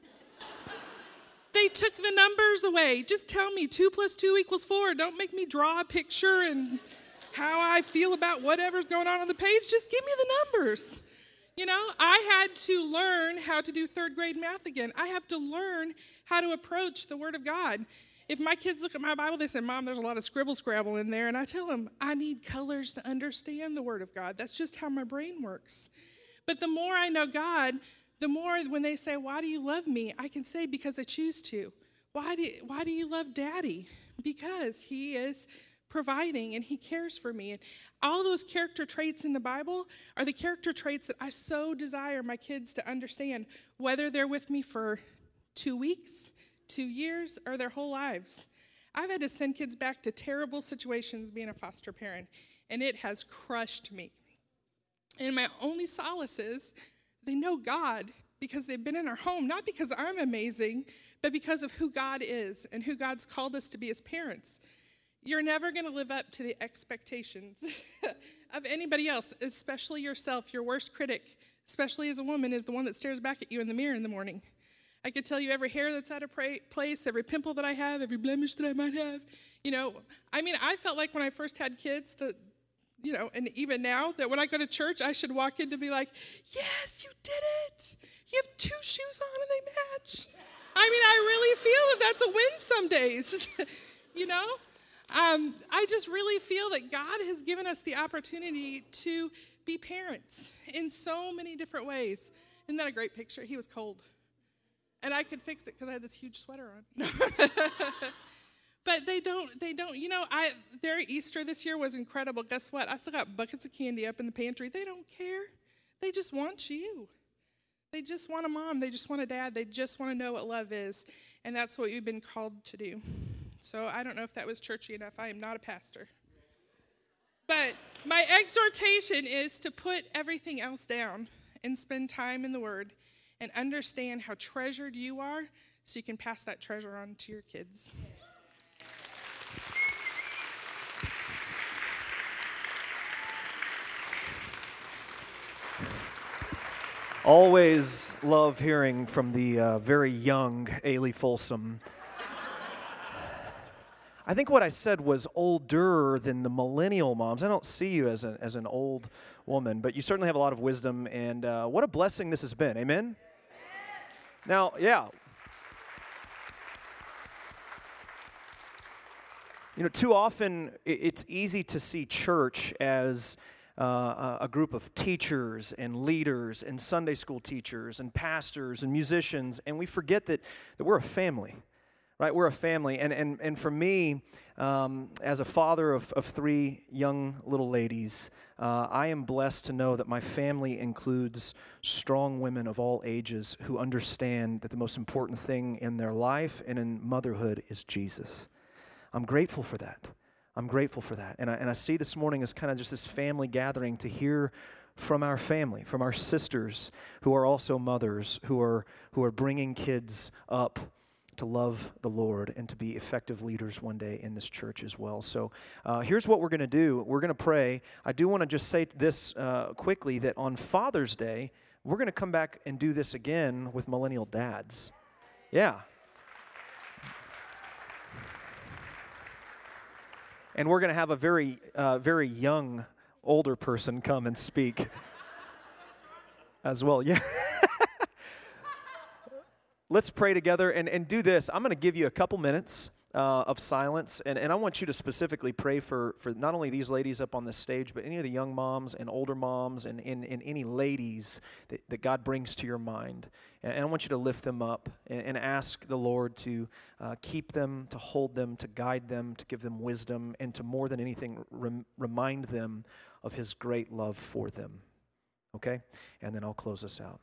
They took the numbers away. Just tell me 2 + 2 = 4. Don't make me draw a picture and how I feel about whatever's going on the page. Just give me the numbers. You know, I had to learn how to do 3rd grade math again. I have to learn how to approach the Word of God. If my kids look at my Bible, they say, Mom, there's a lot of scribble-scrabble in there. And I tell them, I need colors to understand the Word of God. That's just how my brain works. But the more I know God, the more when they say, why do you love me? I can say, because I choose to. Why do you love Daddy? Because he is providing and he cares for me. And all those character traits in the Bible are the character traits that I so desire my kids to understand, whether they're with me for 2 weeks, 2 years, or their whole lives. I've had to send kids back to terrible situations being a foster parent, and it has crushed me. And my only solace is they know God because they've been in our home, not because I'm amazing, but because of who God is and who God's called us to be as parents. You're never going to live up to the expectations of anybody else, especially yourself. Your worst critic, especially as a woman, is the one that stares back at you in the mirror in the morning. I could tell you every hair that's out of place, every pimple that I have, every blemish that I might have. You know, I mean, I felt like when I first had kids that, you know, and even now, that when I go to church, I should walk in to be like, yes, you did it. You have 2 shoes on and they match. I mean, I really feel that that's a win some days, you know? I just really feel that God has given us the opportunity to be parents in so many different ways. Isn't that a great picture? He was cold. And I could fix it because I had this huge sweater on. But they don't, you know, their Easter this year was incredible. Guess what? I still got buckets of candy up in the pantry. They don't care. They just want you. They just want a mom. They just want a dad. They just want to know what love is. And that's what we've been called to do. So I don't know if that was churchy enough. I am not a pastor. But my exhortation is to put everything else down and spend time in the Word and understand how treasured you are so you can pass that treasure on to your kids. Always love hearing from the very young Ailey Folsom. I think what I said was older than the millennial moms. I don't see you as an old woman, but you certainly have a lot of wisdom, and what a blessing this has been. Amen? Now, yeah. You know, too often it's easy to see church as a group of teachers and leaders and Sunday school teachers and pastors and musicians, and we forget that we're a family, right? We're a family, and for me, as a father of 3 young little ladies, I am blessed to know that my family includes strong women of all ages who understand that the most important thing in their life and in motherhood is Jesus. I'm grateful for that. I'm grateful for that. And I see this morning as kind of just this family gathering to hear from our family, from our sisters who are also mothers, who are bringing kids up to love the Lord and to be effective leaders one day in this church as well. So here's what we're going to do. We're going to pray. I do want to just say this quickly, that on Father's Day, we're going to come back and do this again with millennial dads. Yeah. And we're going to have a very, very young, older person come and speak as well. Yeah. Let's pray together and do this. I'm going to give you a couple minutes of silence, and I want you to specifically pray for not only these ladies up on this stage, but any of the young moms and older moms and any ladies that God brings to your mind. And I want you to lift them up and ask the Lord to keep them, to hold them, to guide them, to give them wisdom, and to more than anything remind them of His great love for them. Okay? And then I'll close us out.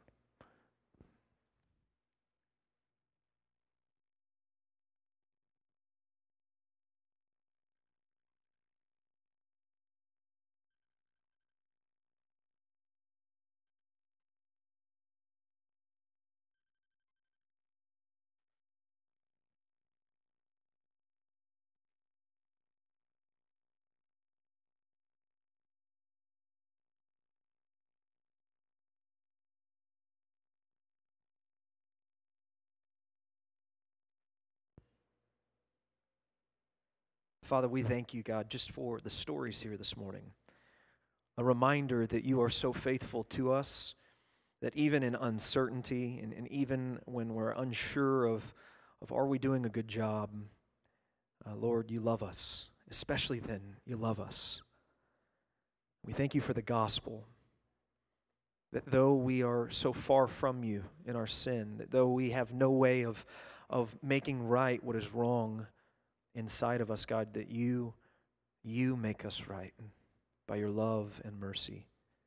Father, we thank you, God, just for the stories here this morning. A reminder that you are so faithful to us, that even in uncertainty and even when we're unsure of are we doing a good job, Lord, you love us. Especially then, you love us. We thank you for the gospel, that though we are so far from you in our sin, that though we have no way of making right what is wrong inside of us, God, that you make us right by your love and mercy.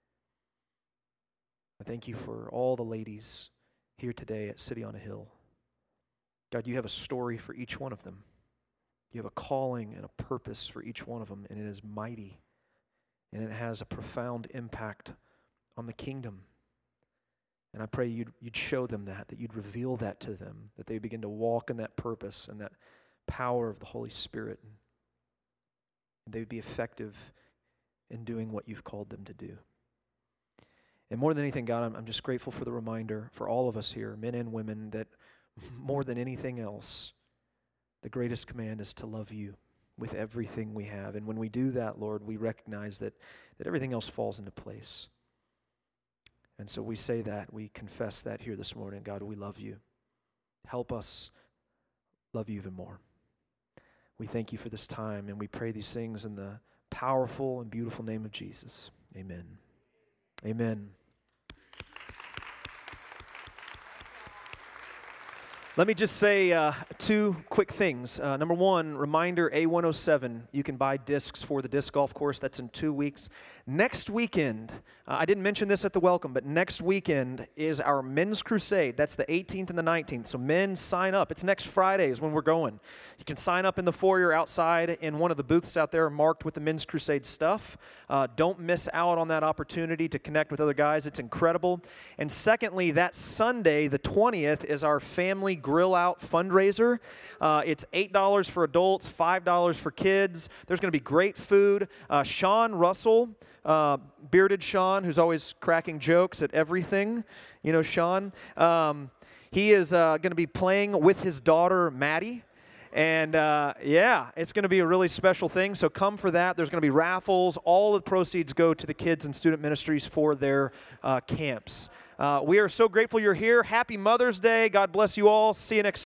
I thank you for all the ladies here today at City on a Hill. God, you have a story for each one of them. You have a calling and a purpose for each one of them, and it is mighty, and it has a profound impact on the kingdom. And I pray you'd show them that you'd reveal that to them, that they begin to walk in that purpose and that power of the Holy Spirit. And they would be effective in doing what you've called them to do. And more than anything, God, I'm just grateful for the reminder for all of us here, men and women, that more than anything else, the greatest command is to love you with everything we have. And when we do that, Lord, we recognize that everything else falls into place. And so we say that, we confess that here this morning. God, we love you. Help us love you even more. We thank you for this time, and we pray these things in the powerful and beautiful name of Jesus. Amen. Amen. Let me just say two quick things. Number one, reminder, A107, you can buy discs for the disc golf course. That's in 2 weeks. Next weekend, I didn't mention this at the welcome, but next weekend is our Men's Crusade. That's the 18th and the 19th. So men, sign up. It's next Friday is when we're going. You can sign up in the foyer outside in one of the booths out there marked with the Men's Crusade stuff. Don't miss out on that opportunity to connect with other guys. It's incredible. And secondly, that Sunday, the 20th, is our family grill out fundraiser. It's $8 for adults, $5 for kids. There's going to be great food. Sean Russell, bearded Sean, who's always cracking jokes at everything. You know Sean. He is going to be playing with his daughter, Maddie. And it's going to be a really special thing. So come for that. There's going to be raffles. All the proceeds go to the kids and student ministries for their camps. We are so grateful you're here. Happy Mother's Day. God bless you all. See you next